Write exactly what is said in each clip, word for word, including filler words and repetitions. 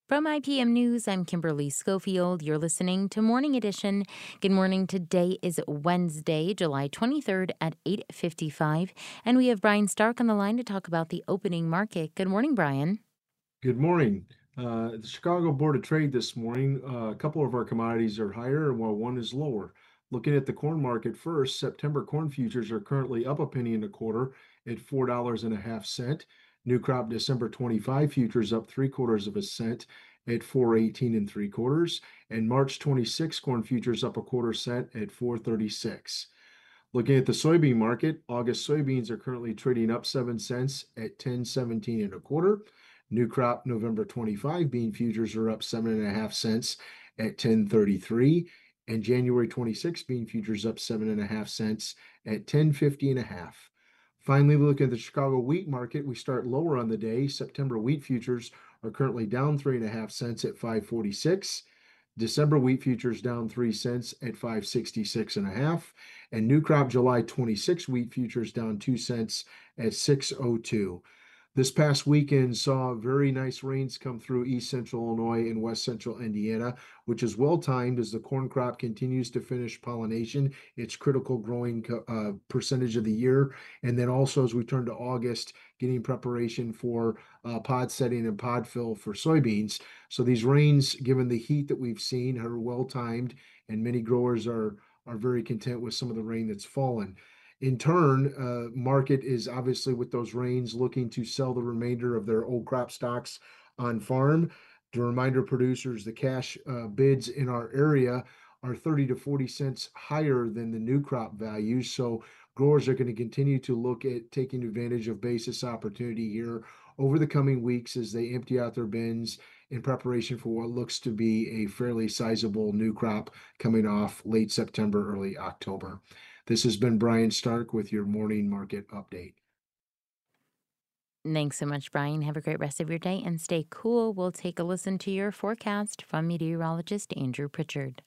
From I P M News, I'm Kimberly Schofield. You're listening to Morning Edition. Good morning. Today is Wednesday, July twenty-third at eight fifty-five, and we have Brian Stark on the line to talk about the opening market. Good morning, Brian. Good morning. Uh, the Chicago Board of Trade this morning, uh, a couple of our commodities are higher while one is lower. Looking at the corn market first, September corn futures are currently up a penny and a quarter at four dollars and a half cent. New crop December twenty-five futures up three quarters of a cent at four eighteen and three quarters, and March twenty-six corn futures up a quarter cent at four thirty-six. Looking at the soybean market, August soybeans are currently trading up seven cents at ten seventeen and a quarter. New crop November twenty-five bean futures are up seven and a half cents at ten thirty-three, and January twenty-six bean futures up seven and a half cents at ten fifty and a half. Finally, we look at the Chicago wheat market. We start lower on the day. September wheat futures are currently down three and a half cents at five forty-six. December wheat futures down three cents at five sixty-six and a half, and new crop July twenty-six wheat futures down two cents at six oh two. This past weekend saw very nice rains come through east central Illinois and west central Indiana, which is well timed as the corn crop continues to finish pollination, its critical growing uh, percentage of the year. And then also as we turn to August, getting preparation for uh, pod setting and pod fill for soybeans. So these rains, given the heat that we've seen, are well timed, and many growers are are very content with some of the rain that's fallen. In turn, uh, market is obviously with those rains looking to sell the remainder of their old crop stocks on farm. To reminder producers, the cash uh, bids in our area are thirty to forty cents higher than the new crop values. So growers are going to continue to look at taking advantage of basis opportunity here over the coming weeks as they empty out their bins in preparation for what looks to be a fairly sizable new crop coming off late September, early October. This has been Brian Stark with your morning market update. Thanks so much, Brian. Have a great rest of your day and stay cool. We'll take a listen to your forecast from meteorologist Andrew Pritchard.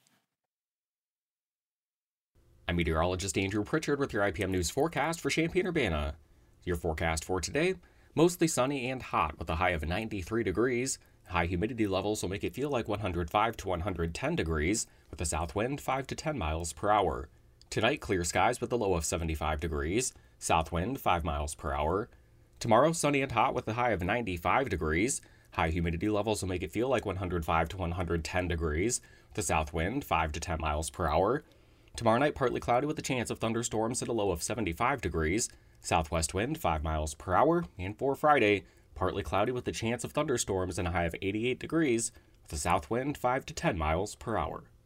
I'm meteorologist Andrew Pritchard with your I P M News forecast for Champaign-Urbana. Your forecast for today, mostly sunny and hot with a high of ninety-three degrees. High humidity levels will make it feel like one hundred five to one hundred ten degrees with a south wind five to ten miles per hour. Tonight, clear skies with a low of seventy-five degrees, south wind five miles per hour. Tomorrow, sunny and hot with a high of ninety-five degrees. High humidity levels will make it feel like one hundred five to one hundred ten degrees with a south wind five to ten miles per hour. Tomorrow night, partly cloudy with a chance of thunderstorms at a low of seventy-five degrees, southwest wind five miles per hour. And for Friday, partly cloudy with a chance of thunderstorms and a high of eighty-eight degrees with a south wind five to ten miles per hour.